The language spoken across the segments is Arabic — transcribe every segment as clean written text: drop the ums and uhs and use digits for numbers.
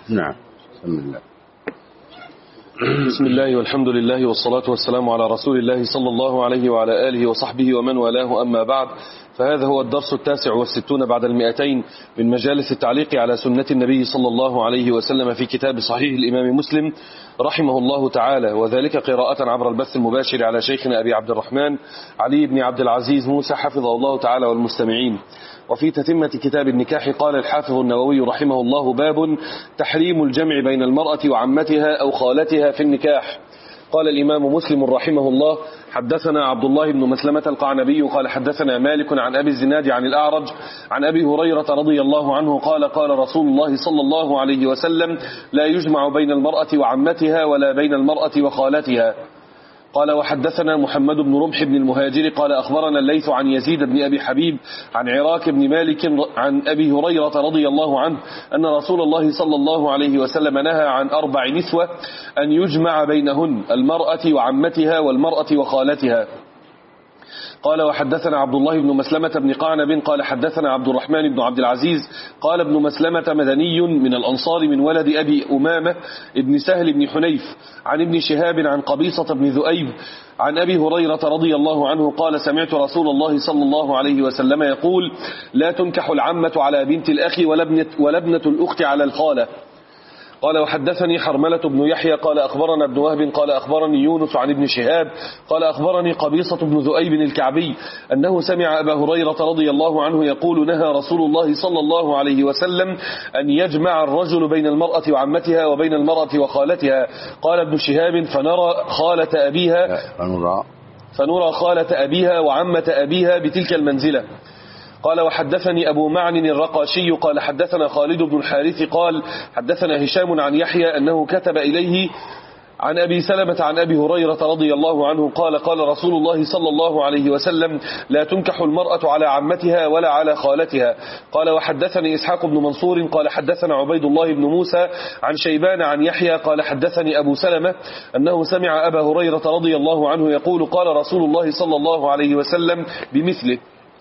نعم. بسم الله. بسم الله والحمد لله والصلاة والسلام على رسول الله صلى الله عليه وعلى آله وصحبه ومن والاه، أما بعد، فهذا هو الدرس 69 بعد 200 من مجالس التعليق على سنة النبي صلى الله عليه وسلم في كتاب صحيح الإمام مسلم رحمه الله تعالى، وذلك قراءة عبر البث المباشر على شيخنا أبي عبد الرحمن علي بن عبد العزيز موسى حفظه الله تعالى والمستمعين. وفي تتمة كتاب النكاح قال الحافظ النووي رحمه الله: باب تحريم الجمع بين المرأة وعمتها أو خالتها في النكاح. قال الإمام مسلم رحمه الله: حدثنا عبد الله بن مسلمة القعنبي قال حدثنا مالك عن أبي الزناد عن الأعرج عن أبي هريرة رضي الله عنه قال: قال رسول الله صلى الله عليه وسلم: لا يجمع بين المرأة وعمتها ولا بين المرأة وخالتها. قال: وحدثنا محمد بن رمح بن المهاجر قال أخبرنا الليث عن يزيد بن أبي حبيب عن عراك بن مالك عن أبي هريرة رضي الله عنه أن رسول الله صلى الله عليه وسلم نهى عن 4 نسوة أن يجمع بينهن: المرأة وعمتها والمرأة وخالتها. قال: وحدثنا عبد الله بن مسلمة بن قعنب قال حدثنا عبد الرحمن بن عبد العزيز قال ابن مسلمة مدني من الأنصار من ولد أبي أمامة ابن سهل بن حنيف عن ابن شهاب عن قبيصة بن ذؤيب عن أبي هريرة رضي الله عنه قال: سمعت رسول الله صلى الله عليه وسلم يقول: لا تنكح العمة على بنت الأخ ولا ابنة الأخت على الخالة. قال: وحدثني حرملة بن يحيى قال أخبرنا ابن وهب قال أخبرني يونس عن ابن شهاب قال أخبرني قبيصة بن ذؤيب الكعبي أنه سمع أبا هريرة رضي الله عنه يقول: نهى رسول الله صلى الله عليه وسلم أن يجمع الرجل بين المرأة وعمتها وبين المرأة وخالتها. قال ابن شهاب: فنرى خالة أبيها وعمة أبيها بتلك المنزلة. قال: وحدثني أبو معن الرقاشي قال حدثنا خالد بن الحارث قال حدثنا هشام عن يحيى أنه كتب إليه عن أبي سلمة عن أبي هريرة رضي الله عنه قال: قال رسول الله صلى الله عليه وسلم: لا تنكح المرأة على عمتها ولا على خالتها. قال: وحدثني إسحاق بن منصور قال حدثنا عبيد الله بن موسى عن شيبان عن يحيى قال حدثني أبو سلمة أنه سمع أبا هريرة رضي الله عنه يقول: قال رسول الله صلى الله عليه وسلم بمثله.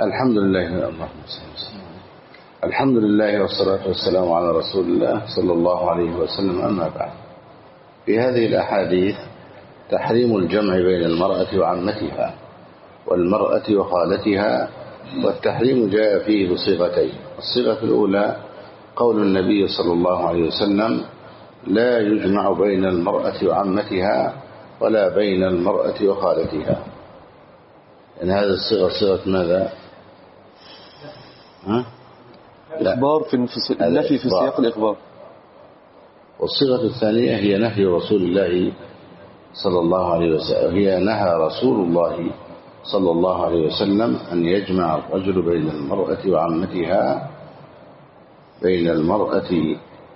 الحمد لله والصلاة والسلام على رسول الله صلى الله عليه وسلم، أما بعد. في هذه الأحاديث تحريم الجمع بين المرأة وعمتها والمرأة وخالتها، والتحريم جاء فيه بصيغتين. الصيغة الأولى قول النبي صلى الله عليه وسلم: لا يجمع بين المرأة وعمتها ولا بين المرأة وخالتها. إن هذه الصيغة صيغة ماذا؟ الإخبار في النفي في سياق الإخبار. والصيغة الثانية هي نهي رسول الله صلى الله عليه وسلم، هي نهى رسول الله صلى الله عليه وسلم أن يجمع الرجل بين المرأة وعمتها، بين المرأة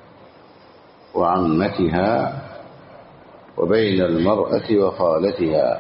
وعمتها وبين المرأة وخالتها.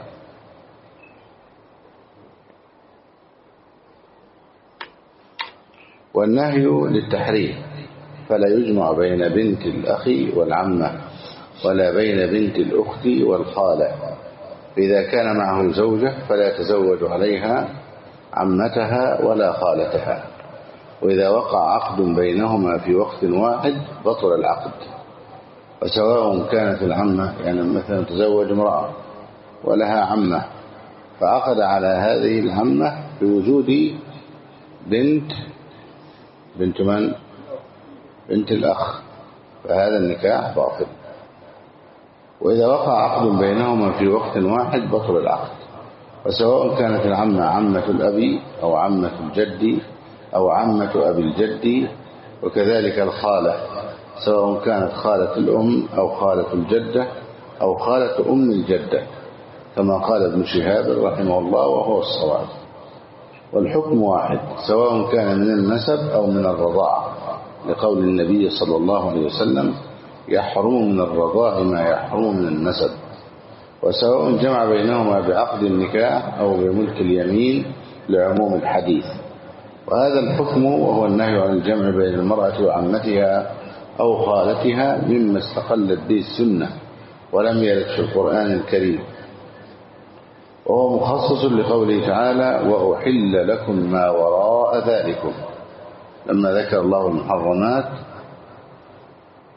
والنهي للتحريم، فلا يجمع بين بنت الأخ والعمة ولا بين بنت الأخت والخالة. إذا كان معه زوجة فلا يتزوج عليها عمتها ولا خالتها. وإذا وقع عقد بينهما في وقت واحد بطل العقد، وسواء كانت العمة، يعني مثلا تزوج امرأة ولها عمة فعقد على هذه العمة بوجود بنت من؟ بنت الأخ، فهذا النكاح باطل. وإذا وقع عقد بينهما في وقت واحد بطل العقد، وسواء كانت العمة عمة الأب أو عمة الجد أو عمة أبي الجد، وكذلك الخالة سواء كانت خالة الأم أو خالة الجدة أو خالة أم الجدة، كما قال ابن شهاب رحمه الله وهو الصواب. والحكم واحد سواء كان من النسب أو من الرضاعة، لقول النبي صلى الله عليه وسلم: يحرم من الرضاع ما يحرم من النسب. وسواء جمع بينهما بعقد النكاح أو بملك اليمين، لعموم الحديث. وهذا الحكم وهو النهي عن الجمع بين المرأة وعمتها أو خالتها مما استقلت به السنة ولم يرد في القرآن الكريم، وهو مخصص لقوله تعالى: وأحل لكم ما وراء ذلكم، لما ذكر الله المحرمات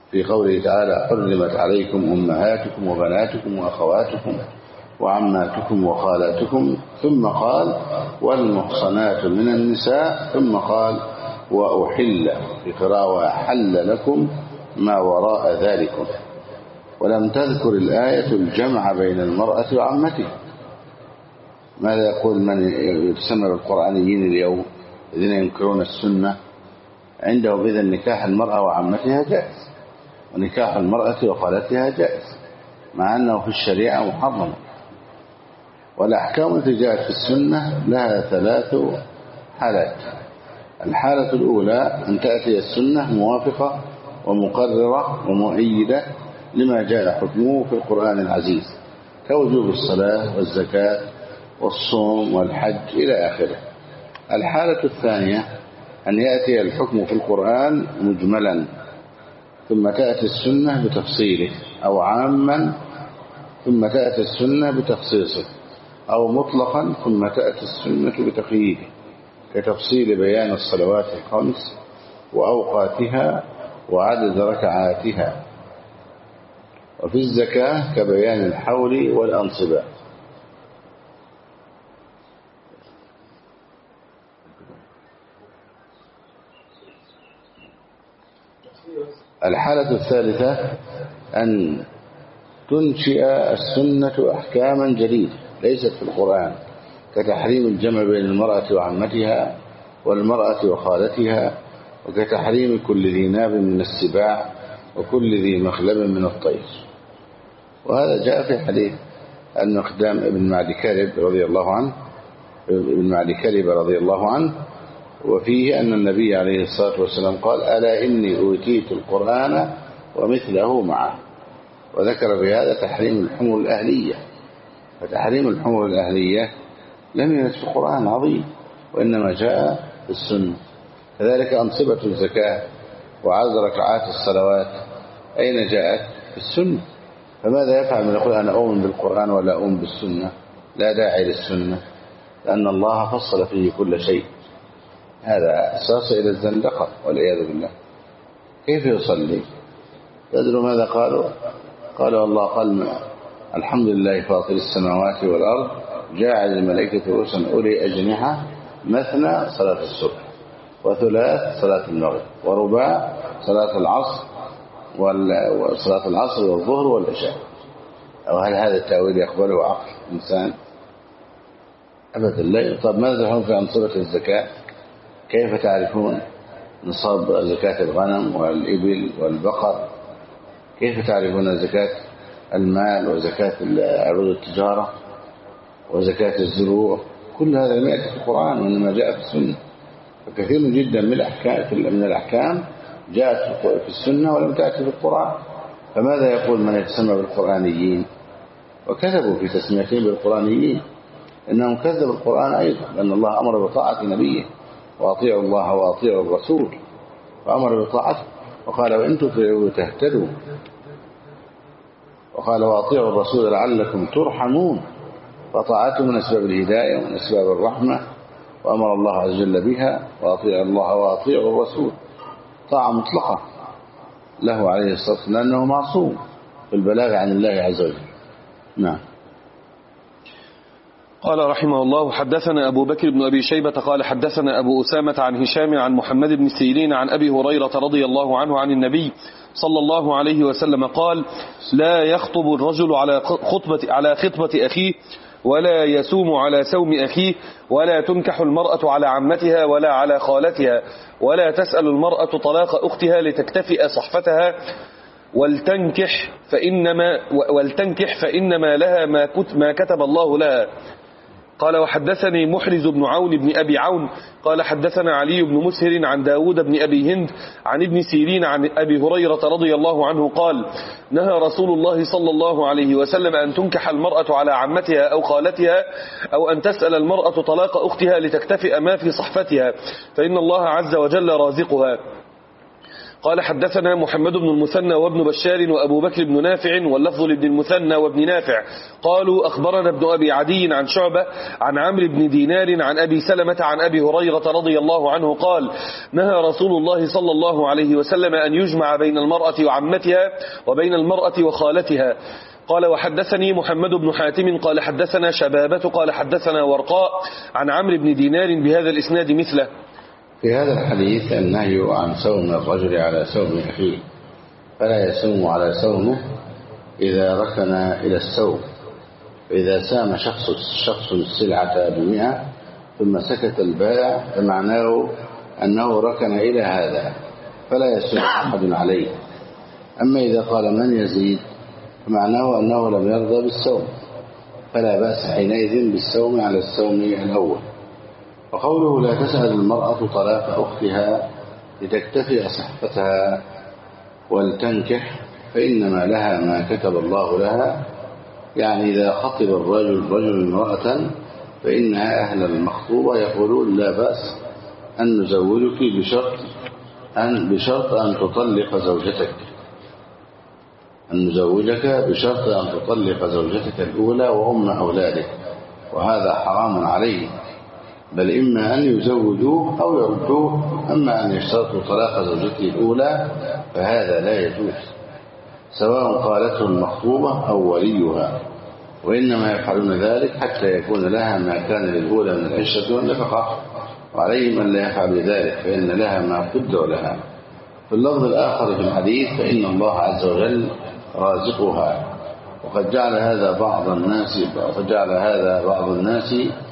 في قوله تعالى حرمت عليكم أمهاتكم وبناتكم وأخواتكم وعماتكم وخالاتكم، ثم قال والمحصنات من النساء، ثم قال وأحل، في قراءة حل لكم ما وراء ذلكم. ولم تذكر الآية الجمع بين المرأة وعمتها. ماذا يقول من يتسمى بالقرآنيين اليوم الذين ينكرون السنة؟ عندهم إذن نكاح المرأة وعمتها جائز، ونكاح المرأة وخالتها جائز، مع أنه في الشريعة محرم. والأحكام التي جاءت في السنة لها 3 حالات. الحالة الأولى أن تأتي السنة موافقة ومقررة ومؤيدة لما جاء حكمه في القرآن العزيز، كوجوب الصلاة والزكاة والصوم والحج إلى آخره. الحالة الثانية أن يأتي الحكم في القرآن مجملا، ثم تأتي السنة بتفصيله، أو عاما ثم تأتي السنة بتخصيصه، أو مطلقا ثم تأتي السنة بتقييده، كتفصيل بيان الصلوات الخمس وأوقاتها وعدد ركعاتها، وفي الزكاة كبيان الحول والأنصبة. الحالة الثالثة أن تنشئ السنة أحكاما جديدة ليست في القرآن، كتحريم الجمع بين المرأة وعمتها والمرأة وخالتها، وكتحريم كل ذي ناب من السباع وكل ذي مخلب من الطير. وهذا جاء في حديث المقدام ابن معدي كرب رضي الله عنه، وفيه أن النبي عليه الصلاة والسلام قال ألا إني أوتيت القرآن ومثله معه، وذكر بهذا تحريم الحمر الأهلية. فتحريم الحمر الأهلية لم يرد في القرآن عظيم، وإنما جاء في السنة. كذلك أنصبة الزكاة وعدد ركعات الصلوات أين جاءت؟ في السنة. فماذا يفعل من يقول أنا أؤمن بالقرآن ولا أؤمن بالسنة؟ لا داعي للسنة، لأن الله فصل فيه كل شيء. هذا أساس إلى الزندقة والعياذ بالله. كيف يصلي؟ تدروا ماذا قالوا الله قال الحمد لله فاطر السماوات والأرض جاعل الملائكة رسلا أولي أجنحة مثنى صلاة الصبح، وثلاث صلاة المغرب، ورباع صلاة العصر وصلاة العصر والظهر والعشاء. أو هل هذا التأويل يقبله عقل إنسان؟ أبدا لا. طب ماذا هم في أنصبة الزكاة؟ كيف تعرفون نصاب زكاة الغنم والإبل والبقر؟ كيف تعرفون زكاة المال وزكاة عروض التجارة وزكاة الزروع؟ كل هذا لم يأتي في القرآن وإنما جاء في السنة. فكثير جدا من الأحكام جاءت في السنة ولم تأتي في القرآن. فماذا يقول من يتسمى بالقرآنيين؟ وكذبوا في تسميتهم بالقرآنيين، إنهم كذبوا القرآن أيضا، لأن الله أمر بطاعة نبيه وأطيعوا الله وأطيعوا الرسول، فأمر بطاعته وقال وإن تطيعوا تهتدوا، وقال وأطيعوا الرسول لعلكم ترحمون. فطاعته من أسباب الهداية ومن أسباب الرحمة، وأمر الله عز وجل بها وأطيعوا الله وأطيعوا الرسول، طاعة مطلقة له عليه الصلاة والسلام، لأنه معصوم في البلاغ عن الله عز وجل. نعم. قال رحمه الله حدثنا أبو بكر بن أبي شيبة قال حدثنا أبو أسامة عن هشام عن محمد بن سيرين عن أبي هريرة رضي الله عنه عن النبي صلى الله عليه وسلم قال لا يخطب الرجل على خطبة أخيه، ولا يسوم على سوم أخيه، ولا تنكح المرأة على عمتها ولا على خالتها، ولا تسأل المرأة طلاق أختها لتكتفئ صحفتها، ولتنكح فإنما لها ما كتب الله لها. قال وحدثني محرز بن عون بن أبي عون قال حدثنا علي بن مسهر عن داود بن أبي هند عن ابن سيرين عن أبي هريرة رضي الله عنه قال نهى رسول الله صلى الله عليه وسلم أن تنكح المرأة على عمتها أو خالتها، أو أن تسأل المرأة طلاق أختها لتكتفئ ما في صحفتها، فإن الله عز وجل رازقها. قال حدثنا محمد بن المثنى وابن بشار وأبو بكر بن نافع واللفظ لابن المثنى وابن نافع قالوا أخبرنا ابن أبي عدي عن شعبة عن عمرو بن دينار عن أبي سلمة عن أبي هريرة رضي الله عنه قال نهى رسول الله صلى الله عليه وسلم أن يجمع بين المرأة وعمتها وبين المرأة وخالتها. قال وحدثني محمد بن حاتم قال حدثنا شبابة قال حدثنا ورقاء عن عمرو بن دينار بهذا الإسناد مثله. في هذا الحديث النهي عن صوم الرجل على صوم أخيه، فلا يصوم على صومه إذا ركن إلى الصوم. فإذا سام شخص السلعة ب100 ثم سكت البائع فمعناه أنه ركن إلى هذا فلا يصوم أحد عليه. أما إذا قال من يزيد فمعناه أنه لم يرضى بالصوم، فلا بأس حينئذ بالصوم على الصوم الأول. وقوله لا تسأل المرأة طلاق أختها لتكتفي صحفتها ولتنكح فإنما لها ما كتب الله لها، يعني إذا خطب الرجل امرأة فإنها أهل المخطوبة يقولون لا بأس أن نزوجك بشرط أن تطلق زوجتك، أن نزوجك بشرط أن تطلق زوجتك الأولى وأم أولادك، وهذا حرام عليه، بل إما أن يزوجوه أو يردوه. أما أن يشترطوا طلاق زوجته الأولى فهذا لا يجوز، سواء قالته المخطوبة أو وليها، وإنما يفعلون ذلك حتى يكون لها ما كان للأولى من العشرة والنفقة، وعليهم أن لا يفعلوا ذلك فإن لها ما قدر لها. في اللفظ الآخر في الحديث فإن الله عز وجل رازقها، وقد جعل هذا بعض الناس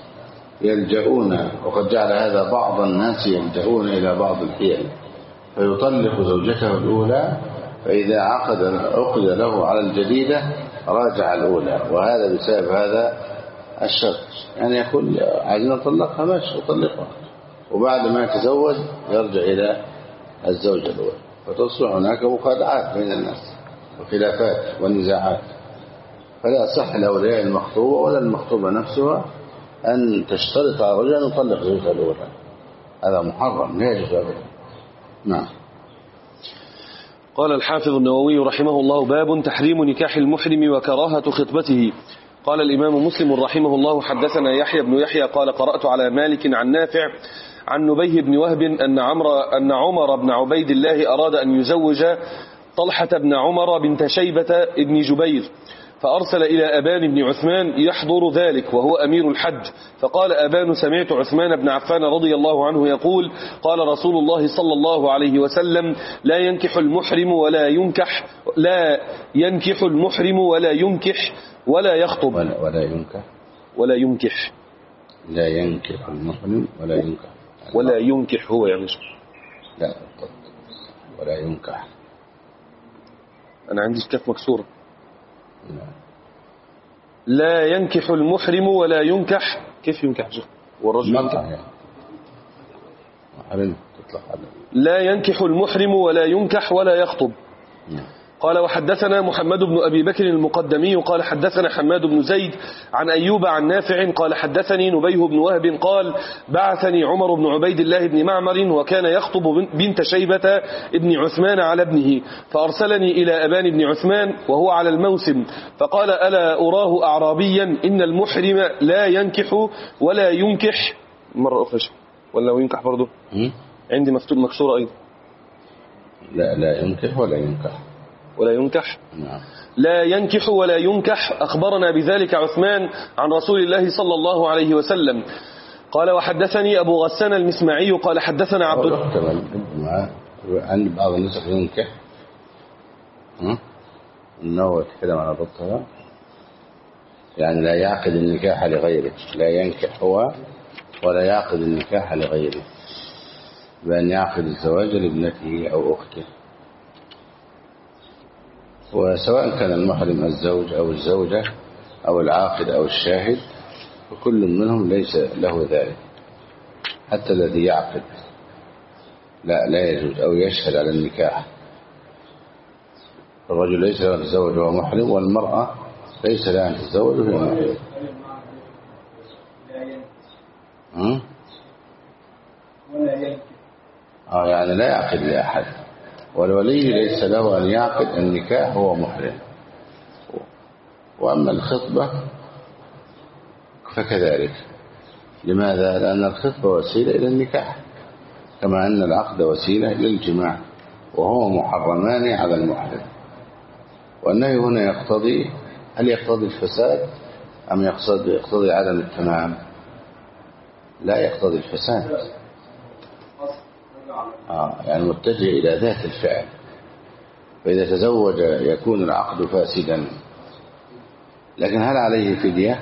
يلجؤون إلى بعض الحيل، فيطلق زوجته الأولى، فإذا عقد له على الجديدة راجع الأولى، وهذا بسبب هذا الشرط، يعني يقول عايزين نطلقها ماشي وطلقها، وبعد ما يتزوج يرجع إلى الزوجة الأولى، فتصبح هناك مخادعات بين الناس وخلافات ونزاعات. فلا صح لأولياء المخطوبة ولا المخطوبة نفسها أن تشترط على الرجل أن يطلق زوجها الأولى، هذا محرم لا يجوز أبدا. نعم. قال الحافظ النووي رحمه الله باب تحريم نكاح المحرم وكراهة خطبته. قال الإمام مسلم رحمه الله حدثنا يحيى بن يحيى قال قرأت على مالك عن نافع عن نبيه بن وهب أن عمر بن عبيد الله أراد أن يزوج طلحة بن عمر بنت شيبة بن جبير، فأرسل إلى أبان بن عثمان يحضر ذلك وهو أمير الحج، فقال أبان سمعت عثمان بن عفان رضي الله عنه يقول قال رسول الله صلى الله عليه وسلم لا ينكح المحرم ولا ينكح ولا يخطب ولا ينكح هو يعني ولا ينكح. أنا عندي كف مكسورة. لا ينكح المحرم ولا ينكح. كيف ينكح والرجل ينكح؟ لا ينكح المحرم ولا ينكح ولا يخطب. قال وحدثنا محمد بن أبي بكر المقدمي قال حدثنا حماد بن زيد عن أيوب عن نافع قال حدثني نبيه بن وهب قال بعثني عمر بن عبيد الله بن معمر وكان يخطب بنت شيبة ابن عثمان على ابنه، فأرسلني إلى أبان بن عثمان وهو على الموسم، فقال ألا أراه أعرابيا إن المحرم لا ينكح ولا ينكح مرة أخرى ولا ينكح برضه عندي مكتوب مكسورة أيضا لا ينكح ولا ينكح نعم. لا ينكح ولا ينكح. أخبرنا بذلك عثمان عن رسول الله صلى الله عليه وسلم. قال وحدثني أبو غسان المسمعي قال حدثنا عبد عند بعض النسخ ينكح إنه يتكلم على ضبطها، يعني لا يعقد النكاح لغيره، لا ينكح هو ولا يعقد النكاح لغيره، بأن يعقد الزواج لابنته أو أخته. وسواء كان المحرم الزوج أو الزوجة أو العاقد أو الشاهد، فكل منهم ليس له ذلك، حتى الذي يعقد لا يجوز أو يشهد على النكاح. الرجل ليس له أن يتزوج وهو محرم، والمرأة ليس لها أن تتزوج وهي محرم. يعني لا يعقد لأحد، والولي ليس له أن يعقد النكاح وهو محرم. وأما الخطبة فكذلك. لماذا؟ لأن الخطبة وسيلة إلى النكاح كما أن العقد وسيلة إلى الجماع، وهو محرمان على المحرم. والنهي هنا يقتضي، هل يقتضي الفساد أم يقتضي عدم التمام؟ لا يقتضي الفساد، يعني متجه إلى ذات الفعل. فإذا تزوج يكون العقد فاسدا. لكن هل عليه فدية؟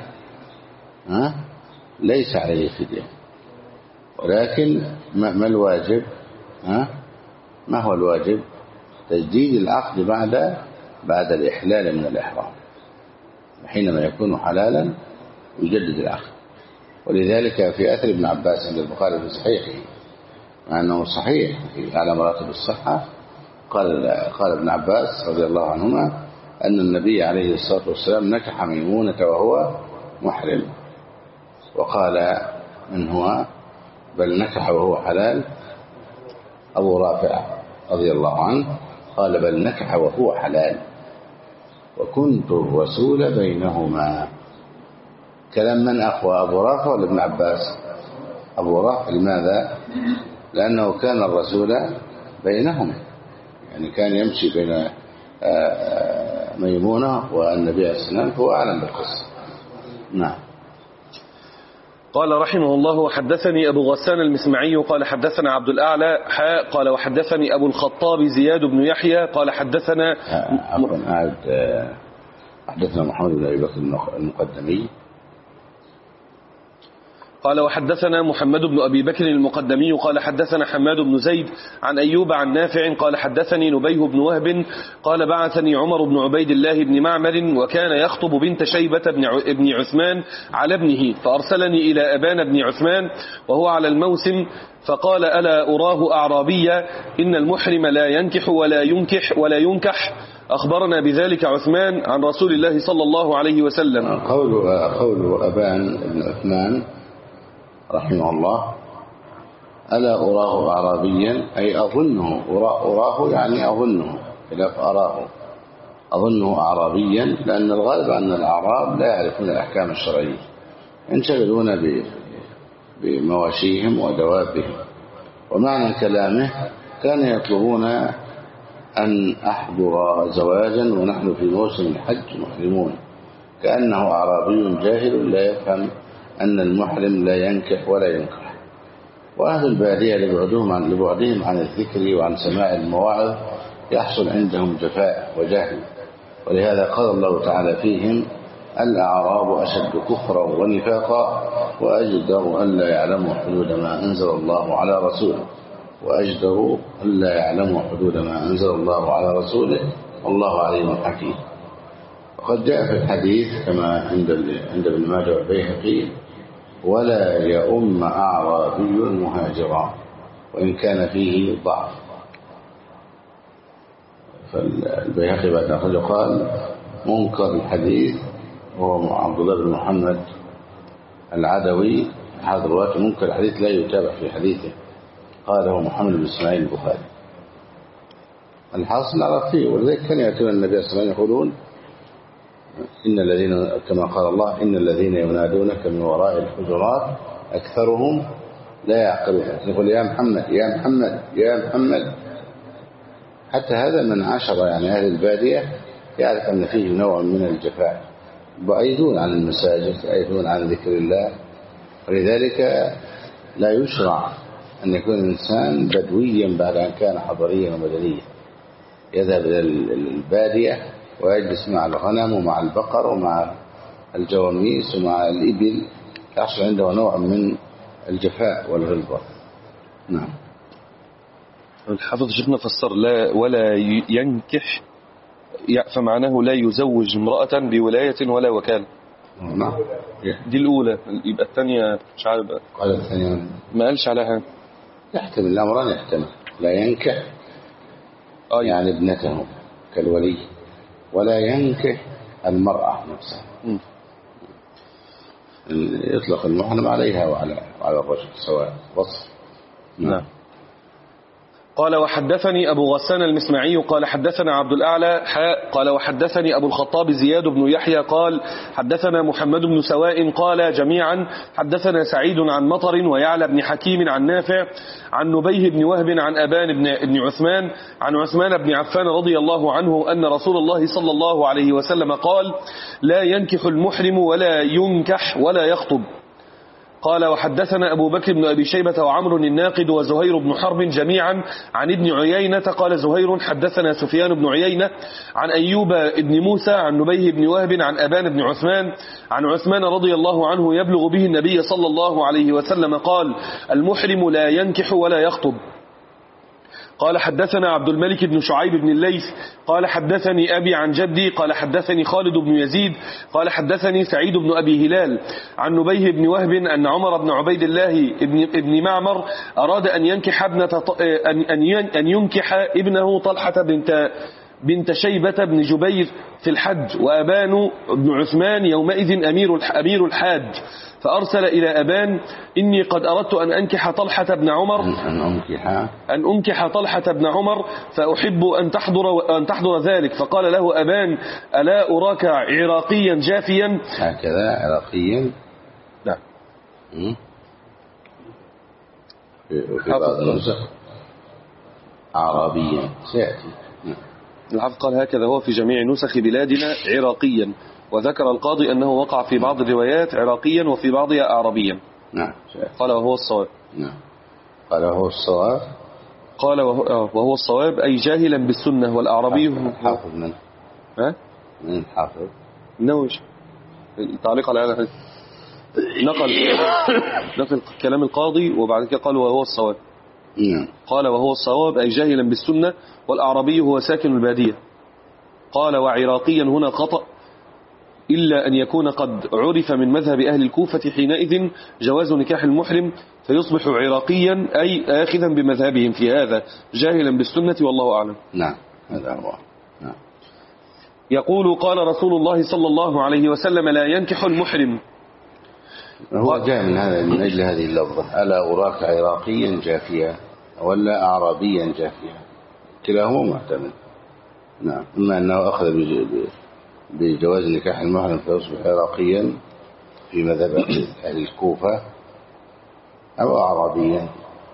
ليس عليه فدية. ولكن ما الواجب؟ ما هو الواجب؟ تجديد العقد بعد الإحلال من الإحرام. حينما يكون حلالا يجدد العقد. ولذلك في أثر ابن عباس عند البخاري في صحيحه، مع أنه صحيح على مراتب الصحة، قال ابن عباس رضي الله عنهما أن النبي عليه الصلاة والسلام نكح ميمونة وهو محرم. وقال من هو؟ بل نكح وهو حلال أبو رافع رضي الله عنه قال بل نكح وهو حلال وكنت الرسول بينهما. كلام من أقوى، أبو رافع ولا ابن عباس؟ أبو رافع. لماذا؟ لأنه كان الرسول بينهما، يعني كان يمشي بين ميمونة والنبي عليه السلام، هو أعلم بالقصة. نعم. قال رحمه الله: وحدثني أبو غسان المسمعي قال حدثنا عبد الأعلى قال وحدثني أبو الخطاب زياد بن يحيى قال حدثنا حدثنا محمد بن أبي بكر المقدمي قال وحدثنا محمد بن أبي بكر المقدمي قال حدثنا حماد بن زيد عن أيوب عن نافع قال حدثني نبيه بن وهب قال بعثني عمر بن عبيد الله بن معمر وكان يخطب بنت شيبة بن عثمان على ابنه، فأرسلني إلى أبان بن عثمان وهو على الموسم، فقال: ألا أراه أعرابيا إن المحرم لا ينكح ولا ينكح أخبرنا بذلك عثمان عن رسول الله صلى الله عليه وسلم. قول أبان بن عثمان رحمه الله: ألا أراه أعرابيا، أي أظنه، أراه يعني أظنه، خلاف أراه، أظنه أعرابيا، لأن الغالب أن الأعراب لا يعرفون الأحكام الشرعية، ينشغلون بمواشيهم ودوابهم. ومعنى كلامه كان يطلبون أن أحضر زواجا ونحن في موسم الحج محرمون، كأنه أعرابي جاهل لا يفهم أن المحرم لا ينكح ولا ينكح. وأهل البادية لبعدهم عن الذكر وعن سماع المواعظ يحصل عندهم جفاء وجهل، ولهذا قال الله تعالى فيهم: الأعراب أشد كفرا ونفاقا وأجدر ألا يعلموا حدود ما أنزل الله على رسوله والله عليم حكيم. وقد جاء في الحديث كما عند ابن ماجه والبيهقي: ولا يؤم أعرابي مهاجرا، وإن كان فيه ضعف. فالبيهقي بعد أخرجه قال: منكر الحديث وهو عبد الله بن محمد العدوي، هذا الرواية منكر الحديث لا يتابع في حديثه، قاله محمد بن إسماعيل البخاري. الحاصل نعرف فيه. ولذلك كان يأتون النبي صلى الله عليه وسلم يقولون: إن الذين، كما قال الله: إن الذين ينادونك من وراء الحجرات أكثرهم لا يعقلون. يقول: يا محمد يا محمد يا محمد. حتى هذا من عشرة، يعني أهل البادية، يعرف أن فيه نوع من الجفاء، بعيدون عن المساجد، بعيدون عن ذكر الله. ولذلك لا يشرع أن يكون الإنسان بدويا بعد أن كان حضريا ومدنيا، يذهب إلى البادية ويجلس مع الغنم ومع البقر ومع الجواميس ومع الإبل، يحصل عنده نوع من الجفاء والغلظة. نعم. الحافظ شيخنا فسر لا ولا ينكح، فمعناه لا يزوج امرأة بولاية ولا وكالة. نعم. دي الأولى. يبقى الثانية مش عارف بقى. قال الثانية ما قالش عليها. يحتمل الأمران، يحتمل لا ينكح يعني ابنته كالولي، ولا ينكح المرأة نفسها. يطلق المحرم عليها وعلى الرجل سواء وصف. نعم. قال وحدثني أبو غسان المسمعي قال حدثنا عبد الأعلى قال وحدثني أبو الخطاب زياد بن يحيى قال حدثنا محمد بن سواء قال جميعا حدثنا سعيد عن مطر ويعلى بن حكيم عن نافع عن نبيه بن وهب عن أبان بن عثمان عن عثمان بن عفان رضي الله عنه أن رسول الله صلى الله عليه وسلم قال لا ينكح المحرم ولا ينكح ولا يخطب. قال وحدثنا أبو بكر بن أبي شيبة وعمر الناقد وزهير بن حرب جميعا عن ابن عيينة قال زهير حدثنا سفيان بن عيينة عن أيوب بن موسى عن نبيه بن وهب عن أبان بن عثمان عن عثمان رضي الله عنه يبلغ به النبي صلى الله عليه وسلم قال المحرم لا ينكح ولا يخطب. قال حدثنا عبد الملك بن شعيب بن الليث قال حدثني أبي عن جدي قال حدثني خالد بن يزيد قال حدثني سعيد بن أبي هلال عن نبيه بن وهب أن عمر بن عبيد الله ابن معمر أراد أن ينكح ابنه طلحة بنت شيبة بن جبير في الحج وأبان بن عثمان يومئذ أمير الحاج فأرسل إلى أبان إني قد أردت أن أنكح طلحة بن عمر أن أنكح طلحة بن عمر فأحب أن تحضر ذلك. فقال له أبان ألا أراك عراقيا جافيا هكذا عراقيا لا في بعض النسخ عربيا سيأتي. الحافظ قال هكذا هو في جميع نسخ بلادنا عراقيا وذكر القاضي أنه وقع في بعض الروايات عراقيا وفي بعضها أعربيا. نعم. قال وهو الصواب. نعم. قال وهو الصواب. قال وهو الصواب أي جاهلا بالسنة والأعربي حافظ من من حافظ نوش التعليق على هذا نقل كلام القاضي وبعد كده قال وهو الصواب. نعم. قال وهو الصواب أي جاهلا بالسنة والأعربي هو ساكن البادية. قال وعراقيا هنا خطأ إلا أن يكون قد عرف من مذهب أهل الكوفة حينئذ جواز نكاح المحرم فيصبح عراقيا أي آخذا بمذهبهم في هذا جاهلا بالسنة والله أعلم. نعم هذا هو. نعم. يقول قال رسول الله صلى الله عليه وسلم لا ينكح المحرم. هو جاء من هذا من أجل هذه اللفظة ألا أراك عراقيا جافيا ولا أعرابيا جافيا كلاهما محتمل. نعم. إما أنه أخذ بجواز نكاح المحرم فيصبح عراقيا في مذهب أهل الكوفة أو أعرابيا.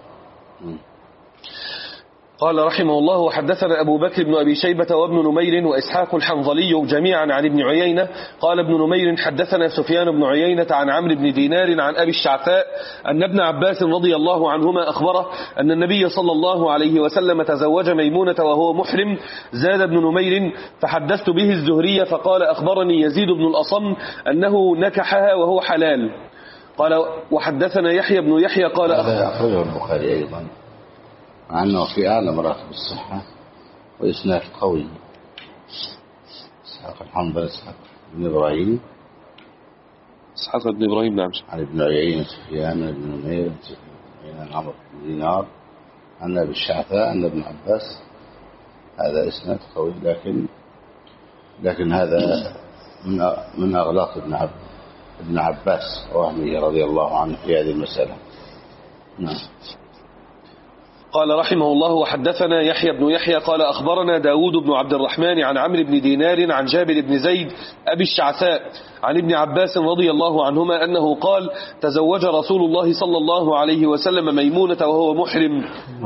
قال رحمه الله وحدثنا أبو بكر بن أبي شيبة وابن نمير وإسحاق الحنظلي جميعا عن ابن عيينة قال ابن نمير حدثنا سفيان بن عيينة عن عمرو بن دينار عن أبي الشعثاء أن ابن عباس رضي الله عنهما أخبره أن النبي صلى الله عليه وسلم تزوج ميمونة وهو محرم. زاد ابن نمير فحدثت به الزهري فقال أخبرني يزيد بن الأصم أنه نكحها وهو حلال. قال وحدثنا يحيى بن يحيى قال أخرجه البخاري أيضا مع أنه في أعلى مراتب الصحة وإسناد قوي. إسحاق الحنظلي إسحاق بن إبراهيم نعم عن ابن عيينة سفيان بن نمير عن عمرو بن دينار عن أبي الشعثاء أن ابن عباس هذا إسناد قوي لكن هذا من أغلاط ابن عباس وهمه رضي الله عنه في هذه المسألة. نعم. قال رحمه الله وحدثنا يحيى بن يحيى قال أخبرنا داود بن عبد الرحمن عن عمرو بن دينار عن جابر بن زيد أبي الشعثاء عن ابن عباس رضي الله عنهما أنه قال تزوج رسول الله صلى الله عليه وسلم ميمونة وهو محرم.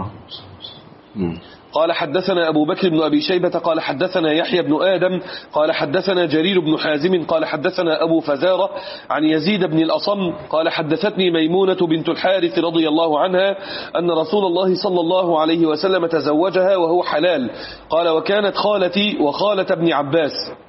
قال حدثنا أبو بكر بن أبي شيبة قال حدثنا يحيى بن آدم قال حدثنا جرير بن حازم قال حدثنا أبو فزارة عن يزيد بن الأصم قال حدثتني ميمونة بنت الحارث رضي الله عنها أن رسول الله صلى الله عليه وسلم تزوجها وهو حلال. قال وكانت خالتي وخالة ابن عباس.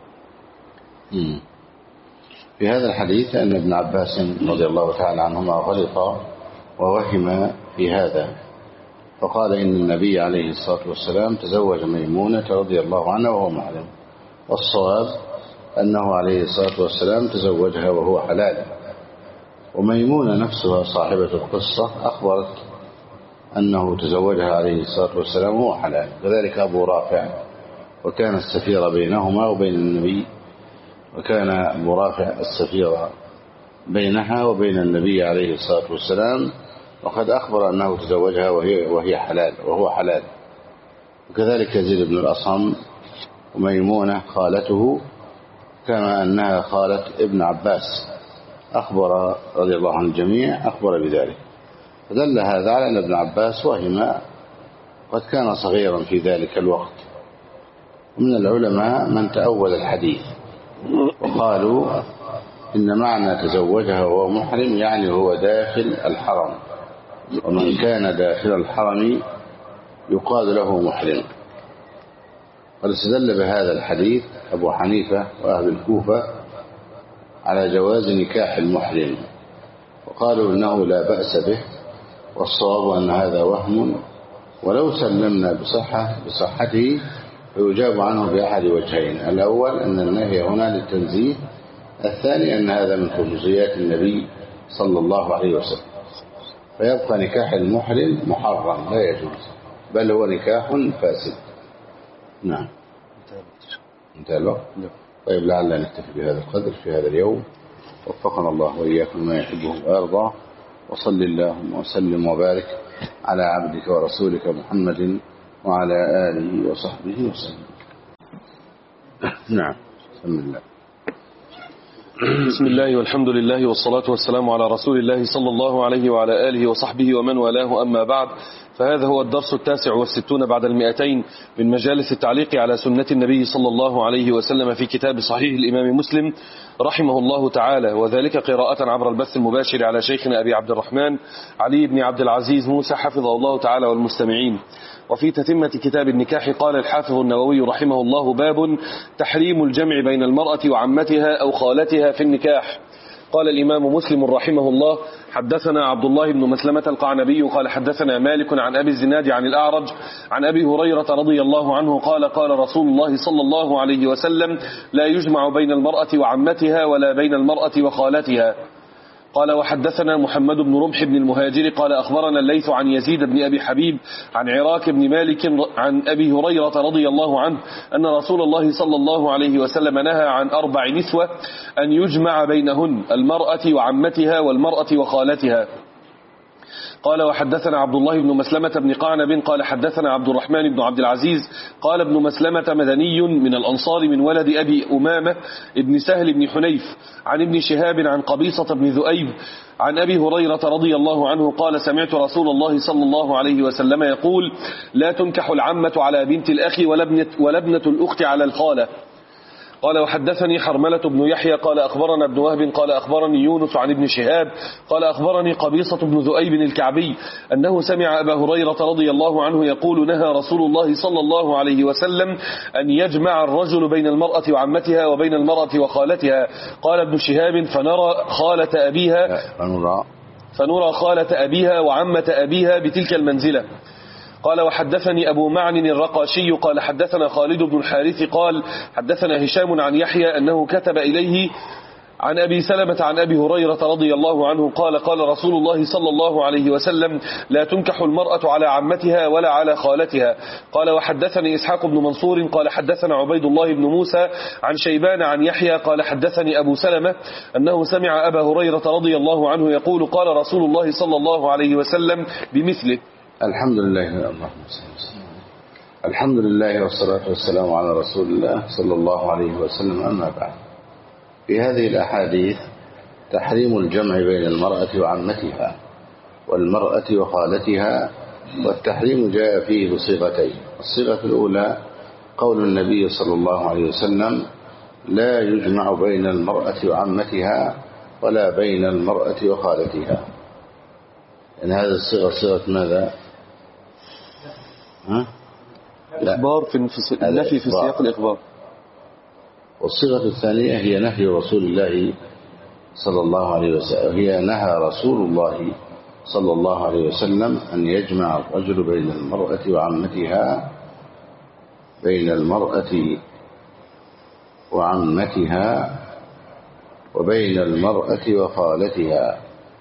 في هذا الحديث أن ابن عباس رضي الله تعالى عنهما غلط ووهم في هذا فقال إن النبي عليه الصلاة والسلام تزوج ميمونة رضي الله عنها وهو محرم والصواب أنه عليه الصلاة والسلام تزوجها وهو حلال. وميمونة نفسها صاحبة القصة أخبرت أنه تزوجها عليه الصلاة والسلام وهو حلال. كذلك أبو رافع وكان السفير بينهما وبين النبي وكان أبو رافع السفير بينها وبين النبي عليه الصلاة والسلام وقد أخبر أنه تزوجها وهي حلال وهو حلال. وكذلك يزيد بن الأصم وميمونة خالته، كما أنها خالة ابن عباس، أخبر رضي الله عن الجميع أخبر بذلك. فدل هذا على أن ابن عباس وهم، قد كان صغيرا في ذلك الوقت. ومن العلماء من تأول الحديث وقالوا إن معنى تزوجها وهو محرم يعني هو داخل الحرم، ومن كان داخل الحرم يقال له محرم. قد استدل بهذا الحديث أبو حنيفة وأهل الكوفة على جواز نكاح المحرم، وقالوا إنه لا بأس به، والصواب أن هذا وهم، ولو سلمنا بصحته فيجاب عنه بأحد وجهين: الأول أن النهي هنا للتنزيه، الثاني أن هذا من خصوصيات النبي صلى الله عليه وسلم، فيبقى نكاح المحرم محرم لا يجوز، بل هو نكاح فاسد. نعم، انتهى الوقت. طيب، لعلنا نكتفي بهذا القدر في هذا اليوم، وفقنا الله وإياكم ما يحبه ويرضى، وصل اللهم وسلم وبارك على عبدك ورسولك محمد وعلى آله وصحبه وسلم. نعم، بسم الله. بسم الله والحمد لله والصلاة والسلام على رسول الله صلى الله عليه وعلى آله وصحبه ومن والاه، أما بعد، فهذا هو الدرس 69 بعد 200 من مجالس التعليق على سنة النبي صلى الله عليه وسلم في كتاب صحيح الإمام مسلم رحمه الله تعالى، وذلك قراءة عبر البث المباشر على شيخنا أبي عبد الرحمن علي بن عبد العزيز موسى حفظه الله تعالى والمستمعين. وفي تتمة كتاب النكاح قال الحافظ النووي رحمه الله: باب تحريم الجمع بين المرأة وعمتها أو خالتها في النكاح. قال الإمام مسلم رحمه الله: حدثنا عبد الله بن مسلمة القعنبي قال حدثنا مالك عن أبي الزناد عن الأعرج عن أبي هريرة رضي الله عنه قال: قال رسول الله صلى الله عليه وسلم: لا يجمع بين المرأة وعمتها ولا بين المرأة وخالتها. قال: وحدثنا محمد بن رمح بن المهاجر قال أخبرنا الليث عن يزيد بن أبي حبيب عن عراك بن مالك عن أبي هريرة رضي الله عنه أن رسول الله صلى الله عليه وسلم نهى عن 4 نسوة أن يجمع بينهن: المرأة وعمتها والمرأة وخالتها. قال: وحدثنا عبد الله بن مسلمة بن قعنب قال حدثنا عبد الرحمن بن عبد العزيز قال: ابن مسلمة مدني من الأنصار من ولد أبي أمامة ابن سهل بن حنيف عن ابن شهاب عن قبيصة بن ذؤيب عن أبي هريرة رضي الله عنه قال: سمعت رسول الله صلى الله عليه وسلم يقول: لا تنكح العمة على بنت الأخ ولا ابنة الأخت على الخالة. قال: وحدثني حرملة بن يحيى قال أخبرنا ابن وهب قال أخبرني يونس عن ابن شهاب قال أخبرني قبيصة بن ذؤيب الكعبي أنه سمع أبا هريرة رضي الله عنه يقول: نهى رسول الله صلى الله عليه وسلم أن يجمع الرجل بين المرأة وعمتها وبين المرأة وخالتها. قال ابن شهاب: فنرى خالة أبيها وعمة أبيها بتلك المنزلة. قال: وحدثني أبو معن الرقاشي قال حدثنا خالد بن الحارث قال حدثنا هشام عن يحيى أنه كتب إليه عن أبي سلمة عن أبي هريرة رضي الله عنه قال: قال رسول الله صلى الله عليه وسلم: لا تنكح المرأة على عمتها ولا على خالتها. قال: وحدثني إسحاق بن منصور قال حدثنا عبيد الله بن موسى عن شيبان عن يحيى قال حدثني أبو سلمة أنه سمع أبا هريرة رضي الله عنه يقول: قال رسول الله صلى الله عليه وسلم بمثله. الحمد لله، الحمد لله والصلاة والسلام على رسول الله صلى الله عليه وسلم. أما بعد، في هذه الأحاديث تحريم الجمع بين المرأة وعمتها والمرأة وخالتها، والتحريم جاء فيه بصيغتين: الصيغة الأولى قول النبي صلى الله عليه وسلم: لا يجمع بين المرأة وعمتها ولا بين المرأة وخالتها. إن هذه الصيغة صيغة ماذا؟ الإخبار في النفي في سياق الإخبار. والصيغة الثانية هي نهي رسول الله صلى الله عليه وسلم، هي نهى رسول الله صلى الله عليه وسلم أن يجمع الرجل بين المرأة وعمتها، بين المرأة وعمتها وبين المرأة وخالتها.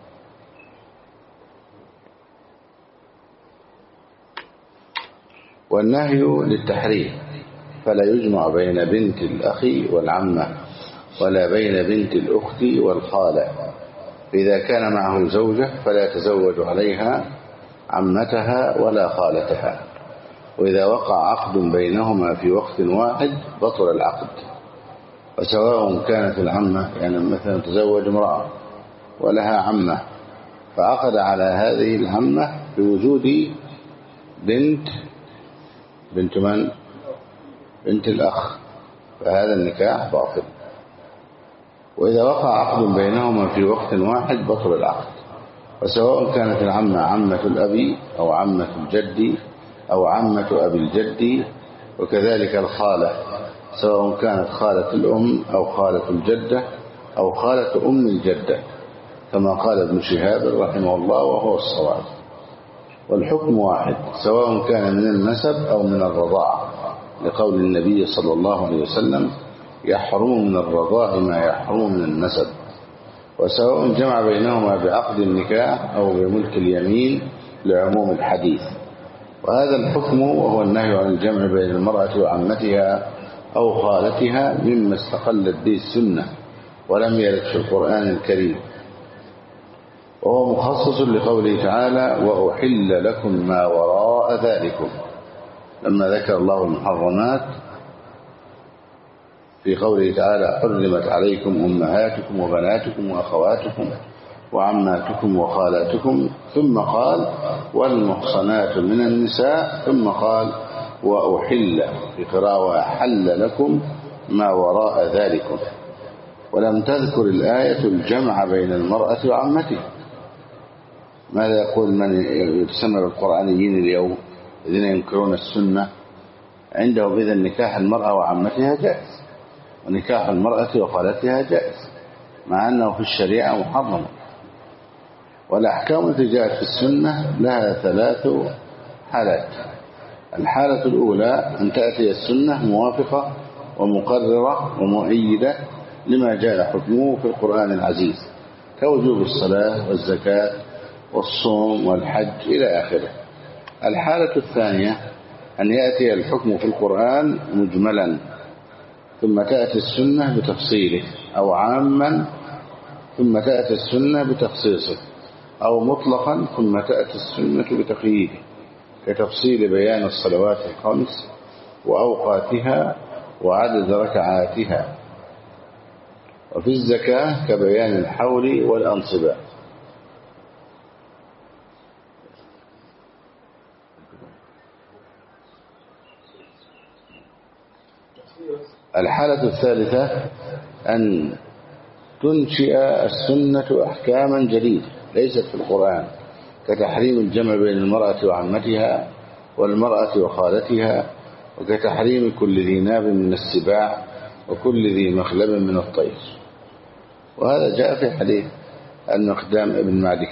والنهي للتحريم، فلا يجمع بين بنت الأخ والعمة ولا بين بنت الأخت والخالة. إذا كان معه زوجة فلا يتزوج عليها عمتها ولا خالتها. وإذا وقع عقد بينهما في وقت واحد بطل العقد. وسواء كانت العمة، يعني مثلا تزوج امرأة ولها عمة فعقد على هذه العمة بوجود بنت من؟ بنت الأخ، فهذا النكاح باطل. وإذا وقع عقد بينهما في وقت واحد بطل العقد. وسواء كانت العمة عمة الأب أو عمة الجد أو عمة أبي الجد، وكذلك الخالة سواء كانت خالة الأم أو خالة الجدة أو خالة أم الجدة، كما قال ابن شهاب رحمه الله وهو الصواب. والحكم واحد سواء كان من النسب أو من الرضاعة، لقول النبي صلى الله عليه وسلم: يحرم من الرضاع ما يحرم من النسب. وسواء جمع بينهما بعقد النكاح أو بملك اليمين، لعموم الحديث. وهذا الحكم وهو النهي عن الجمع بين المرأة وعمتها أو خالتها مما استقلت به السنة ولم يرد في القرآن الكريم، وهو مخصص لقوله تعالى: وأحل لكم ما وراء ذلكم، لما ذكر الله المحرمات في قوله تعالى: حرمت عليكم أمهاتكم وبناتكم وأخواتكم وعماتكم وخالاتكم، ثم قال: والمحصنات من النساء، ثم قال: وأحل، في قراءة وأحل لكم ما وراء ذلكم. ولم تذكر الآية الجمع بين المرأة وعمتها. ماذا يقول من يتسمى بالقرآنيين اليوم الذين ينكرون السنة؟ عندهم إذن نكاح المرأة وعمتها جائز، ونكاح المرأة وخالتها جائز، مع أنه في الشريعة محرم. والأحكام التي جاءت في السنة لها 3 حالات. الحالة الأولى أن تأتي السنة موافقة ومقررة ومؤيدة لما جاء حكمه في القرآن العزيز، كوجوب الصلاة والزكاة والصوم والحج إلى آخره. الحالة الثانية أن يأتي الحكم في القرآن مجملا ثم تأتي السنة بتفصيله، أو عاما ثم تأتي السنة بتخصيصه، أو مطلقا ثم تأتي السنة بتقييده، كتفصيل بيان الصلوات الخمس وأوقاتها وعدد ركعاتها، وفي الزكاة كبيان الحول والأنصبة. الحالة الثالثة أن تنشئ السنة أحكاما جديدة ليست في القرآن، كتحريم الجمع بين المرأة وعمتها والمرأة وخالتها، وكتحريم كل ذي ناب من السباع وكل ذي مخلب من الطير. وهذا جاء في حديث المقدام ابن معدي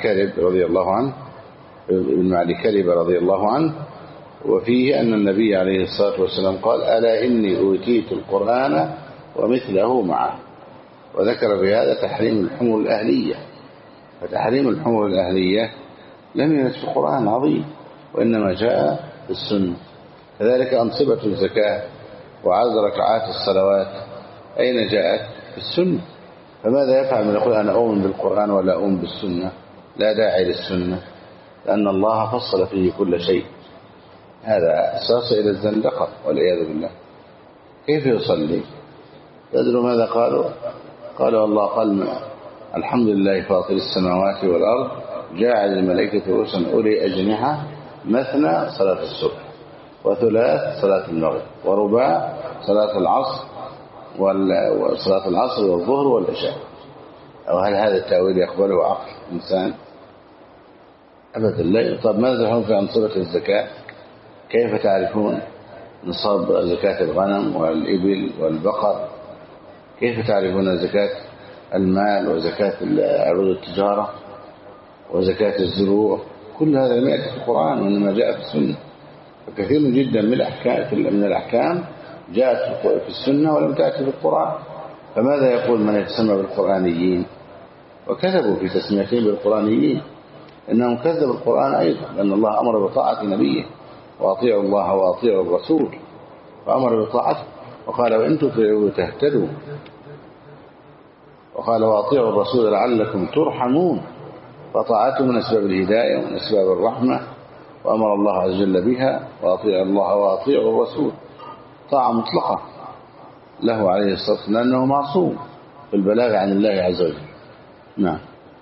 كرب رضي الله عنه، وفيه أن النبي عليه الصلاة والسلام قال: ألا إني أوتيت القرآن ومثله معه. وذكر بهذا تحريم الحمر الأهلية، فتحريم الحمر الأهلية لم يرد في القرآن العظيم، وإنما جاء في السنة. كذلك أنصبة الزكاة وعدد ركعات الصلوات أين جاءت؟ في السنة. فماذا يفعل من يقول أنا أؤمن بالقرآن ولا أؤمن بالسنة؟ لا داعي للسنة، لأن الله فصل فيه كل شيء. هذا أساس إلى الزندقة والعياذ بالله. كيف يصلي؟ تدروا ماذا قالوا؟ قالوا الله قال: الحمد لله فاطر السماوات والأرض جاعل الملائكة رسلا أولي أجنحة مثنى صلاة الصبح، وثلاث صلاة المغرب، ورباع صلاة العصر وصلاة العصر والظهر والعشاء. أو هل هذا التأويل يقبله عقل إنسان؟ أبدا لا. طب ماذا هم في أنصبة الزكاة؟ كيف تعرفون نصاب زكاة الغنم والإبل والبقر؟ كيف تعرفون زكاة المال وزكاة عروض التجارة وزكاة الزروع؟ كل هذا لم يأتي في القرآن وإنما جاء في السنة. فكثير جدا من الأحكام جاءت في السنة ولم تأتي في القرآن. فماذا يقول من يتسمى بالقرآنيين؟ وكذبوا في تسميتهم بالقرآنيين، إنهم كذبوا القرآن أيضا، لأن الله أمر بطاعة نبيه: وأطيعوا الله وأطيعوا الرسول، فأمر بطاعته، وقال: وإن تطيعوا تهتدوا، وقال: وأطيعوا الرسول لعلكم ترحمون. فطاعته من أسباب الهداية ومن أسباب الرحمة وأمر الله عز وجل بها، وأطيع الله وأطيع الرسول، طاعة مطلقة له عليه الصلاة والسلام، لأنه معصوم في البلاغ عن الله عز وجل. نعم.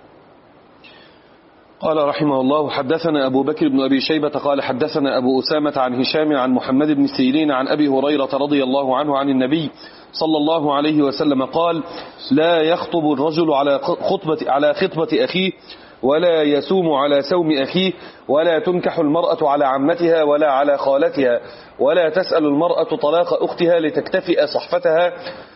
قال رحمه الله: حدثنا أبو بكر بن أبي شيبة قال حدثنا أبو أسامة عن هشام عن محمد بن سيرين عن أبي هريرة رضي الله عنه عن النبي صلى الله عليه وسلم قال: لا يخطب الرجل على خطبة أخيه، ولا يسوم على سوم أخيه، ولا تنكح المرأة على عمتها ولا على خالتها، ولا تسأل المرأة طلاق أختها لتكتفئ صحفتها،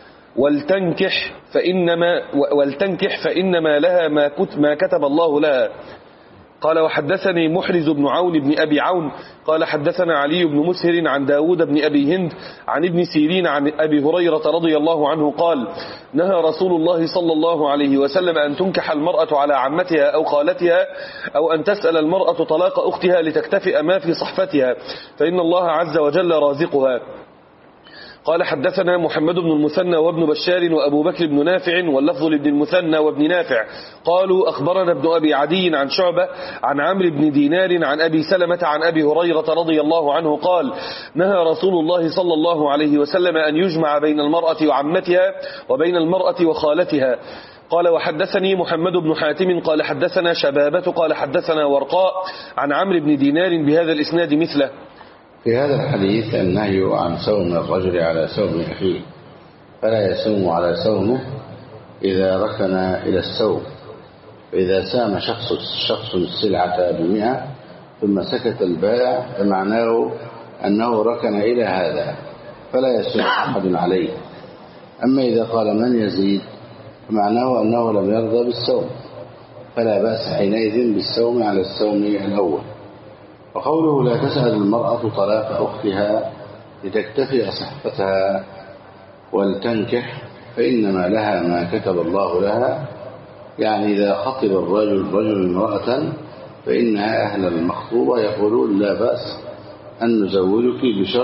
ولتنكح فإنما لها ما كتب الله لها. قال: وحدثني محرز بن عون بن أبي عون قال حدثنا علي بن مسهر عن داود بن أبي هند عن ابن سيرين عن أبي هريرة رضي الله عنه قال: نهى رسول الله صلى الله عليه وسلم أن تنكح المرأة على عمتها أو خالتها، أو أن تسأل المرأة طلاق أختها لتكتفئ ما في صحفتها، فإن الله عز وجل رازقها. قال: حدثنا محمد بن المثنى وابن بشار وأبو بكر بن نافع، واللفظ لابن المثنى وابن نافع قالوا: أخبرنا ابن أبي عدي عن شعبة عن عمرو بن دينار عن أبي سلمة عن أبي هريرة رضي الله عنه قال: نهى رسول الله صلى الله عليه وسلم أن يجمع بين المرأة وعمتها وبين المرأة وخالتها. قال: وحدثني محمد بن حاتم قال حدثنا شبابة قال حدثنا ورقاء عن عمرو بن دينار بهذا الإسناد مثله. في هذا الحديث النهي عن سوم الرجل على سوم أخيه، فلا يسوم على سومه إذا ركن إلى السوم. فإذا سام شخص السلعة ب100 ثم سكت البائع فمعناه أنه ركن إلى هذا، فلا يسوم أحد عليه. أما إذا قال من يزيد فمعناه أنه لم يرضى بالسوم، فلا بأس حينئذ بالسوم على السوم الأول. وقوله: لا تسأل المرأة طلاق أختها لتكتفئ صحفتها ولتنكح فإنما لها ما كتب الله لها، يعني إذا خطب الرجل امرأة فإنها أهل المخطوبة يقولون: لا بأس أن نزوجك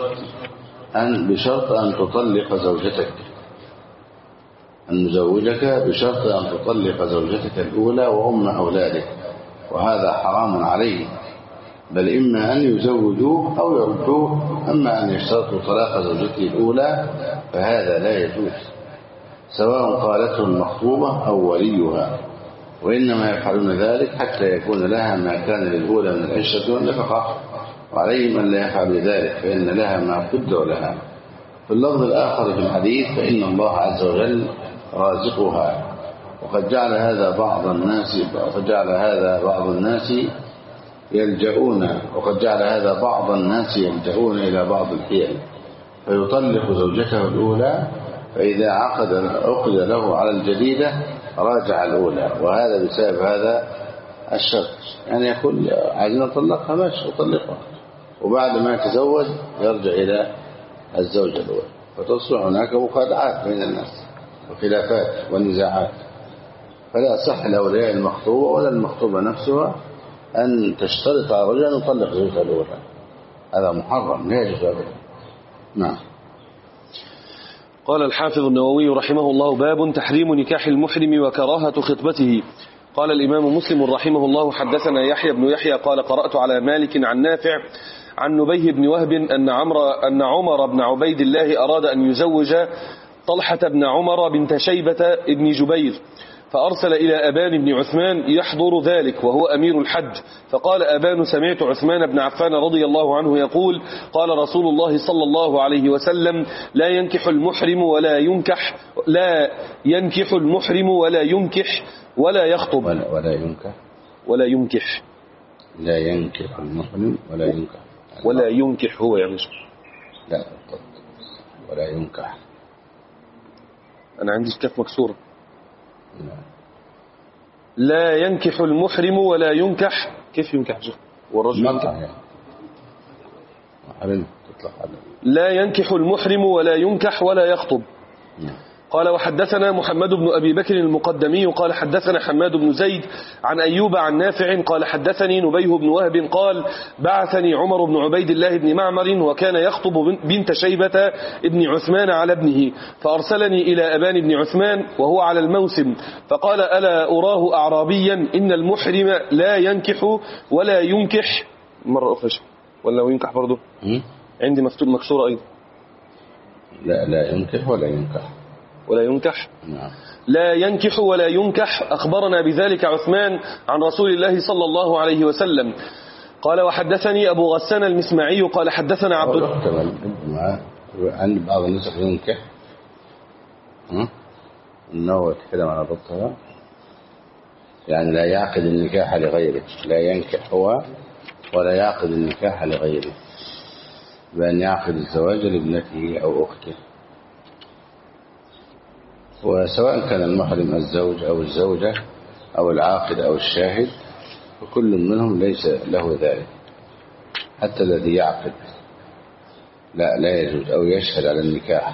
بشرط أن تطلق زوجتك، أن نزوجك بشرط أن تطلق زوجتك الأولى وأم أولادك، وهذا حرام عليه، بل إما أن يزوجوه أو يردوه. أما أن يشترطوا طلاق زوجته الأولى فهذا لا يجوز، سواء قالته المخطوبة أو وليها، وإنما يفعلون ذلك حتى يكون لها ما كان للأولى من العشرة والنفقة، وعليهم أن لا يفعل ذلك فإن لها ما قدر لها. في اللفظ الآخر في الحديث: فإن الله عز وجل رازقها. وقد جعل هذا بعض الناس يلجؤون إلى بعض الحيل، فيطلق زوجته الأولى، فإذا عقد له على الجديدة راجع الأولى، وهذا بسبب هذا الشرط. يعني يقول: عايزين نطلقها، ماشي أطلقها، وبعد ما يتزوج يرجع إلى الزوجة الأولى، فتصبح هناك مخادعات بين الناس وخلافات ونزاعات. فلا صح لأولياء المخطوبة ولا المخطوبة نفسها أن تشترط على الرجل أن يطلق زوجته الأولى، هذا محرم لا يجوز أبدا. نعم. قال الحافظ النووي رحمه الله: باب تحريم نكاح المحرم وكراهة خطبته. قال الإمام مسلم رحمه الله: حدثنا يحيى بن يحيى قال قرأت على مالك عن نافع عن نبيه بن وهب أن عمر بن عبيد الله أراد أن يزوج طلحة بن عمر بنت شيبة بن جبير، فأرسل إلى أبان بن عثمان يحضر ذلك وهو أمير الحج، فقال أبان: سمعت عثمان بن عفان رضي الله عنه يقول: قال رسول الله صلى الله عليه وسلم: لا ينكح المحرم ولا ينكح ولا يخطب. ولا ينكح لا ينكح المحرم ولا ينكح هو يعني لا ولا ينكح. أنا عندي الكاف مكسورة. لا ينكح المحرم ولا ينكح. كيف ينكح والرجل ينكح؟ لا ينكح المحرم ولا ينكح ولا يخطب. قال: وحدثنا محمد بن أبي بكر المقدمي قال حدثنا حماد بن زيد عن أيوب عن نافع قال حدثني نبيه بن وهب قال: بعثني عمر بن عبيد الله بن معمر وكان يخطب بنت شيبة ابن عثمان على ابنه، فأرسلني إلى أبان بن عثمان وهو على الموسم، فقال: ألا أراه أعرابيا إن المحرم لا ينكح ولا ينكح مرة أخرى ولا ينكح برضه؟ عندي مكسورة أيضا. لا ينكح ولا ينكح. ولا ينكح. نعم. لا ينكح ولا ينكح. أخبرنا بذلك عثمان عن رسول الله صلى الله عليه وسلم قال وحدثني أبو غسان المسمعي قال حدثنا عبد عند بعض النسخ ينكح إنه يتكلم عن بطها، يعني لا يعقد النكاح لغيره، لا ينكح هو ولا يعقد النكاح لغيره، بأن يعقد الزواج لابنته أو أخته. وسواء كان المحرم الزوج أو الزوجة أو العاقد أو الشاهد، وكل منهم ليس له ذلك. حتى الذي يعقد لا يجوز أو يشهد على النكاح.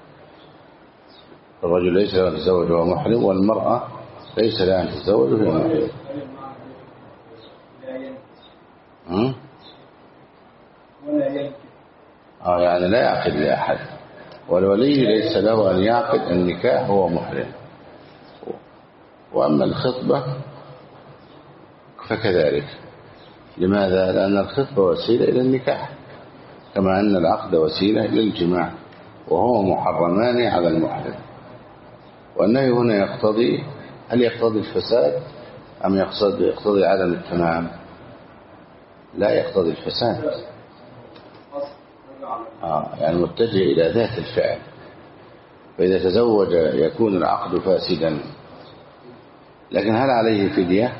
الرجل ليس له أن يتزوج وهو محرم، والمرأة ليس لها أن تتزوج وهي محرم. يعني لا يعقد لأحد، والولي ليس له أن يعقد النكاح وهو محرم. وأما الخطبة فكذلك. لماذا؟ لأن الخطبة وسيلة إلى النكاح، كما أن العقد وسيلة للجماع، وهو محرمان على المحرم. والنهي هنا يقتضي، هل يقتضي الفساد أم يقتضي عدم التمام؟ لا يقتضي الفساد، يعني متجه إلى ذات الفعل. فإذا تزوج يكون العقد فاسدا. لكن هل عليه فدية؟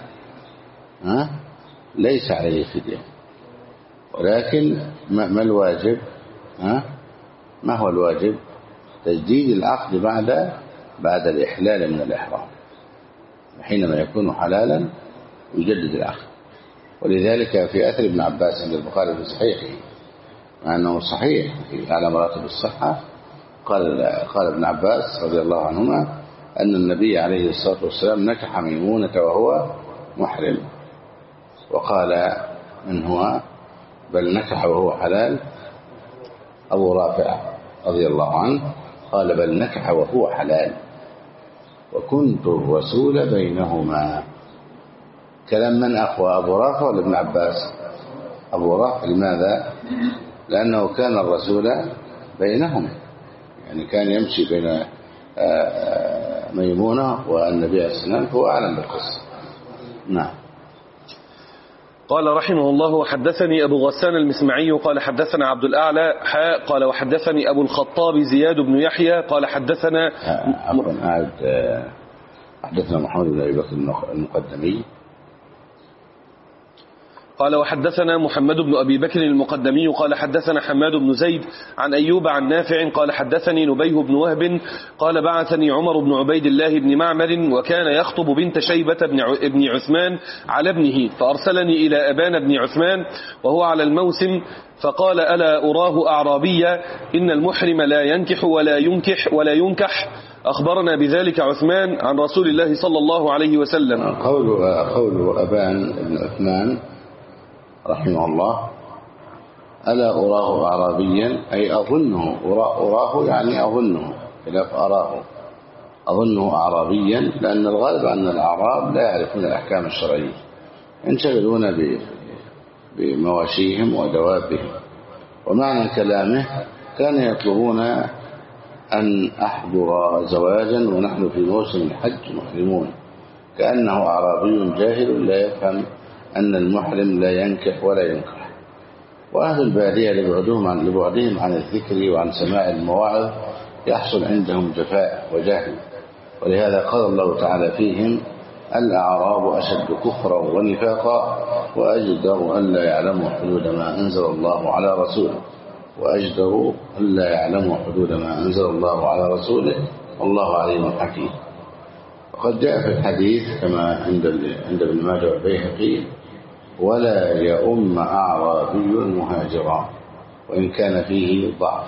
ليس عليه فدية. ولكن ما الواجب؟ ما هو الواجب؟ تجديد العقد بعد الإحلال من الإحرام. حينما يكون حلالا يجدد العقد. ولذلك في أثر ابن عباس عند البخاري في صحيحه، مع أنه صحيح على مراتب الصحة، قال ابن عباس رضي الله عنهما أن النبي عليه الصلاة والسلام نكح ميمونة وهو محرم. وقال من هو؟ بل نكح وهو حلال أبو رافع رضي الله عنه قال بل نكح وهو حلال وكنت الرسول بينهما. كلام من أقوى، أبو رافع ولا ابن عباس؟ أبو رافع. لماذا؟ لأنه كان الرسول بينهم، يعني كان يمشي بين ميمونة والنبي عليه السلام، هو أعلم بالقصة. نعم. قال رحمه الله وحدثني أبو غسان المسمعي قال حدثنا عبد الأعلى قال وحدثني أبو الخطاب زياد بن يحيى قال حدثنا حدثنا محمد بن أبي بكر المقدمي قال وحدثنا محمد بن أبي بكر المقدمي قال حدثنا حماد بن زيد عن أيوب عن نافع قال حدثني نبيه بن وهب قال بعثني عمر بن عبيد الله بن معمر وكان يخطب بنت شيبة بن عثمان على ابنه، فأرسلني إلى أبان بن عثمان وهو على الموسم، فقال ألا أراه أعرابيا إن المحرم لا ينكح ولا ينكح. أخبرنا بذلك عثمان عن رسول الله صلى الله عليه وسلم. قول أبان بن عثمان رحمه الله ألا أراه أعرابيا أي أظنه، أراه يعني أظنه، خلاف أراه، أظنه أعرابيا، لأن الغالب أن الأعراب لا يعرفون الأحكام الشرعية، ينشغلون بمواشيهم ودوابهم. ومعنى كلامه كان يطلبون أن أحضر زواجا ونحن في موسم الحج محرمون، كأنه أعرابي جاهل لا يفهم أن المحرم لا ينكح ولا ينكح. وأهل البادية لبعدهم عن الذكر وعن سماع المواعظ يحصل عندهم جفاء وجهل، ولهذا قال الله تعالى فيهم الأعراب أشد كفرا ونفاقا وأجدر ألا يعلموا حدود ما أنزل الله على رسوله والله عليم حكيم. وقد جاء في الحديث كما عند ابن ماجه والبيهقي ولا يؤم أعرابي مهاجرا، وإن كان فيه ضعف.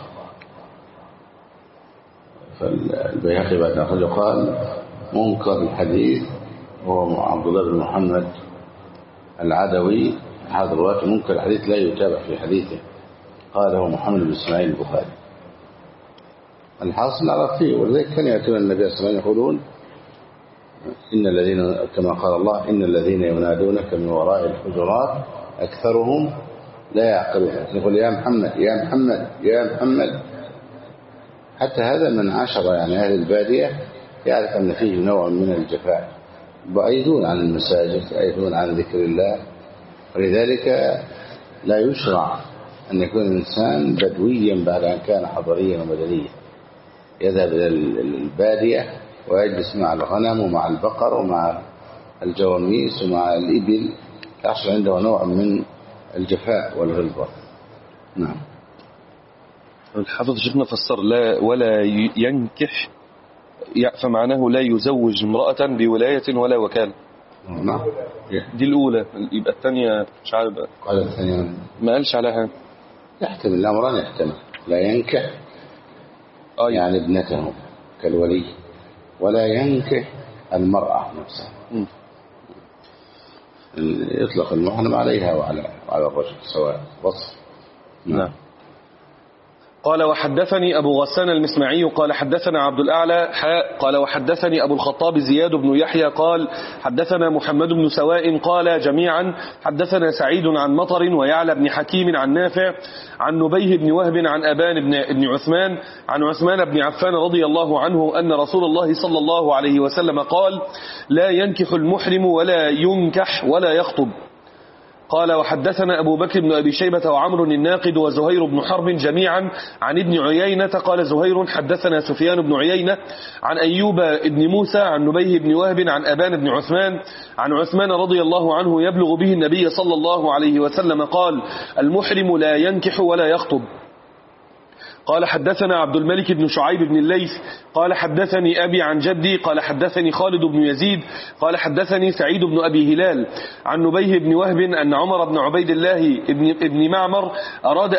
فالبيهقي بعد أخذ قال منكر الحديث هو عبد الله بن محمد العدوي، هذا الرواية منكر الحديث لا يتابع في حديثه، قاله محمد بن إسماعيل البخاري. الحاصل على فيه، ولذلك كان يأتون النبي صلى الله عليه وسلم يقولون إن الذين كما قال الله إن الذين ينادونك من وراء الحجرات أكثرهم لا يعقلون، يقول يا محمد يا محمد يا محمد. حتى هذا من عشرة يعني أهل البادية يعرف أن فيه نوع من الجفاء، بعيدون عن المساجد، بعيدون عن ذكر الله. ولذلك لا يشرع أن يكون الإنسان بدويا بعد أن كان حضريا ومدنيا، يذهب إلى البادية ويجلس مع الغنم ومع البقر ومع الجواميس ومع الإبل، يحصل عنده نوع من الجفاء والغلظة. نعم. الحافظ شيخنا فسر لا ولا ينكح، فمعناه لا يزوج امرأة بولاية ولا وكالة. نعم. دي الأولى، يبقى الثانية مش عارف بقى. قال الثانية ما قالش عليها. يحتمل الأمران، يحتمل لا ينكح يعني ابنته كالولي، ولا ينكح المرأة نفسها. يطلق المحرم عليها وعلى الرجل سواء وصف. نعم. قال وحدثني أبو غسان المسمعي قال حدثنا عبد الأعلى قال وحدثني أبو الخطاب زياد بن يحيى قال حدثنا محمد بن سواء قال جميعا حدثنا سعيد عن مطر ويعلى بن حكيم عن نافع عن نبيه بن وهب عن أبان بن عثمان عن عثمان بن عفان رضي الله عنه أن رسول الله صلى الله عليه وسلم قال لا ينكح المحرم ولا ينكح ولا يخطب. قال وحدثنا أبو بكر بن أبي شيبة وعمر الناقد وزهير بن حرب جميعا عن ابن عيينة قال زهير حدثنا سفيان بن عيينة عن أيوب بن موسى عن نبيه بن وهب عن أبان بن عثمان عن عثمان رضي الله عنه يبلغ به النبي صلى الله عليه وسلم قال المحرم لا ينكح ولا يخطب. قال حدثنا عبد الملك بن شعيب بن الليث قال حدثني أبي عن جدي قال حدثني خالد بن يزيد قال حدثني سعيد بن أبي هلال عن نبيه بن وهب أن عمر بن عبيد الله ابن معمر أراد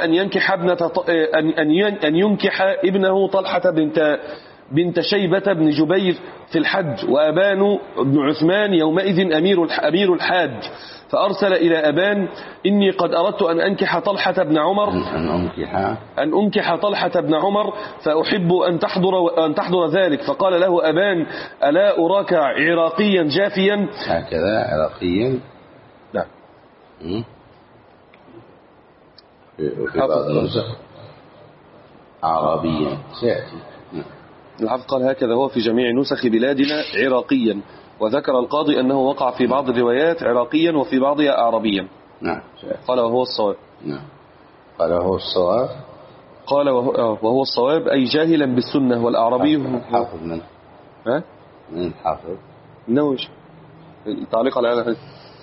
أن ينكح ابنه طلحة بنت شيبة بن جبير في الحج، وأبان بن عثمان يومئذ أمير الحاج، فأرسل إلى أبان إني قد أردت أن أنكح طلحة بن عمر أن أنكح طلحة بن عمر فأحب أن تحضر ذلك. فقال له أبان ألا أراك عراقيا جافيا؟ هكذا عراقيا. نعم. وفي بعض النسخ عربيا سيأتي. الحافظ قال هكذا هو في جميع نسخ بلادنا عراقيا، وذكر القاضي أنه وقع في بعض الروايات عراقيا وفي بعضها أعربيا. نعم. قال وهو الصواب. نعم. قال وهو الصواب. قال وهو الصواب أي جاهلا بالسنة، والأعربي حافظ من؟ ها؟ من حافظ؟ نوش التعليق على هذا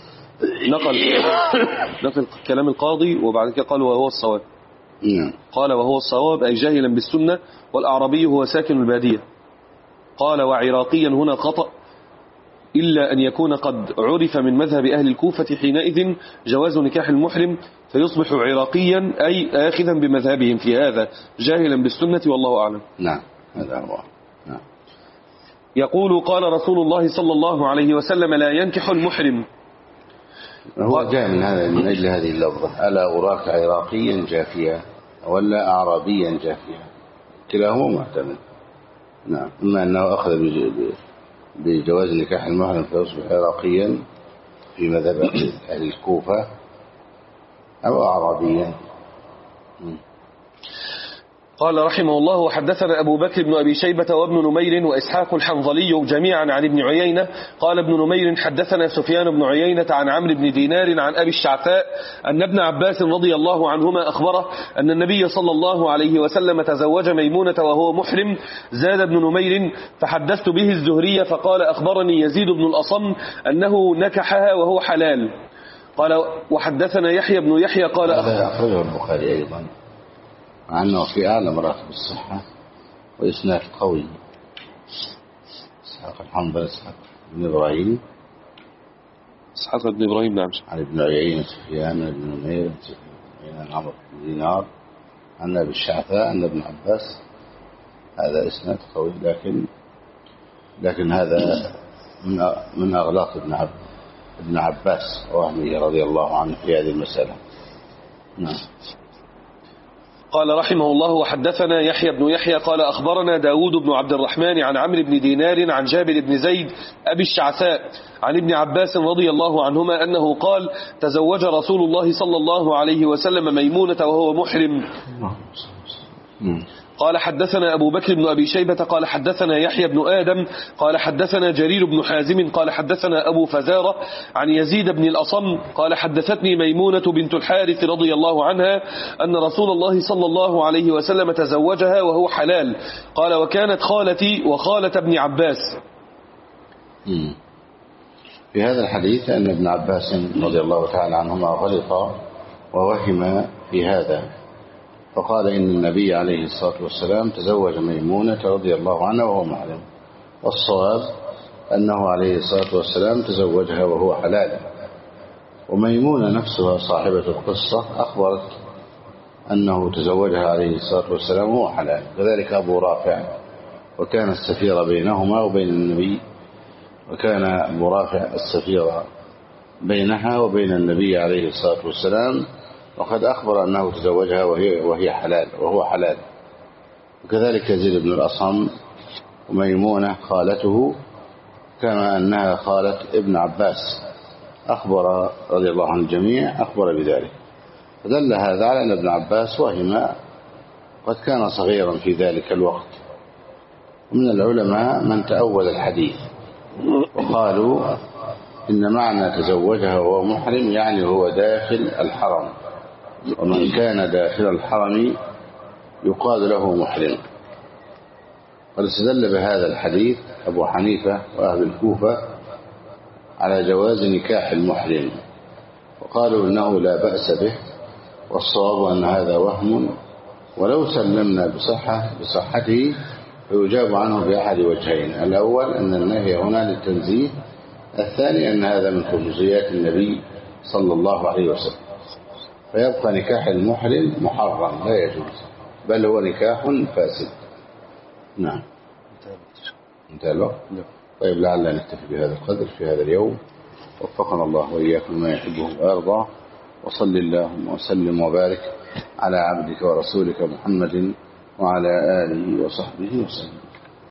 نقل كلام القاضي وبعد كده قال وهو الصواب. نعم. قال وهو الصواب أي جاهلا بالسنة، والأعربي هو ساكن البادية. قال وعراقيا هنا خطأ، إلا أن يكون قد عرف من مذهب أهل الكوفة حينئذ جواز نكاح المحرم، فيصبح عراقيا أي آخذا بمذهبهم في هذا جاهلا بالسنة، والله أعلم. نعم هذا هو. نعم. يقول قال رسول الله صلى الله عليه وسلم لا ينكح المحرم. هو جاء من أجل هذه اللفظة ألا أراك عراقيا جافيا ولا أعرابيا جافيا، كلاهما محتمل. نعم. إما أنه أخذ بجواز نكاح المحرم فيصبح عراقيا في مذهب أهل الكوفة أو أعرابيا. قال رحمه الله وحدثنا أبو بكر بن أبي شيبة وابن نمير وإسحاق الحنظلي جميعا عن ابن عيينة قال ابن نمير حدثنا سفيان بن عيينة عن عمرو بن دينار عن أبي الشعثاء أن ابن عباس رضي الله عنهما أخبره أن النبي صلى الله عليه وسلم تزوج ميمونة وهو محرم. زاد ابن نمير فحدثت به الزهري فقال أخبرني يزيد بن الأصم أنه نكحها وهو حلال. قال وحدثنا يحيى بن يحيى قال هذا أخرجه البخاري أيضا، مع أنه في أعلى مراتب الصحة وإسناد قوي. إسحاق الحنظلي إسحاق بن إبراهيم إسحاق بن إبراهيم. نعم. عن ابن عيينة سفيان بن نمير عن عمرو بن دينار عن أبي الشعثاء عن ابن عباس. هذا إسناد قوي، لكن هذا من أغلاط ابن عباس ووهمه رضي الله عنه في هذه المسألة. نعم. قال رحمه الله: وحدثنا يحيى بن يحيى قال أخبرنا داود بن عبد الرحمن عن عمرو بن دينار عن جابر بن زيد أبي الشعثاء عن ابن عباس رضي الله عنهما أنه قال: تزوج رسول الله صلى الله عليه وسلم ميمونة وهو محرم. قال حدثنا أبو بكر بن أبي شيبة قال حدثنا يحيى بن آدم قال حدثنا جرير بن حازم قال حدثنا أبو فزارة عن يزيد بن الأصم قال حدثتني ميمونة بنت الحارث رضي الله عنها أن رسول الله صلى الله عليه وسلم تزوجها وهو حلال. قال: وكانت خالتي وخالة ابن عباس. في هذا الحديث أن ابن عباس رضي الله تعالى عنهما غلط ووهم في هذا، فقال إن النبي عليه الصلاة والسلام تزوج ميمونة رضي الله عنها وهو محرم، والصواب أنه عليه الصلاة والسلام تزوجها وهو حلال. وميمونة نفسها صاحبة القصة أخبرت أنه تزوجها عليه الصلاة والسلام وهو حلال، كذلك أبو رافع، وكان السفير بينهما وبين النبي، وكان أبو رافع السفير بينها وبين النبي عليه الصلاة والسلام، وقد أخبر أنه تزوجها وهي حلال وهو حلال. وكذلك يزيد بن الأصم وميمونة خالته، كما أنها خالة ابن عباس، أخبر رضي الله عن الجميع أخبر بذلك. فدل هذا على أن ابن عباس وهم، قد كان صغيرا في ذلك الوقت. ومن العلماء من تأول الحديث وقالوا إن معنى تزوجها وهو محرم يعني هو داخل الحرم، ومن كان داخل الحرم يقال له محرم. قد استدل بهذا الحديث أبو حنيفة وأهل الكوفة على جواز نكاح المحرم، وقالوا إنه لا بأس به، والصواب أن هذا وهم، ولو سلمنا بصحته فيجاب عنه بأحد وجهين: الأول أن النهي هنا للتنزيه، الثاني أن هذا من خصوصيات النبي صلى الله عليه وسلم، فيبقى نكاح المحرم محرم لا يجوز، بل هو نكاح فاسد. نعم، انتهى الوقت. طيب، لعلنا نكتفي بهذا القدر في هذا اليوم، وفقنا الله وإياكم ما يحبه ويرضاه، وصل اللهم وسلم وبارك على عبدك ورسولك محمد وعلى آله وصحبه وسلم.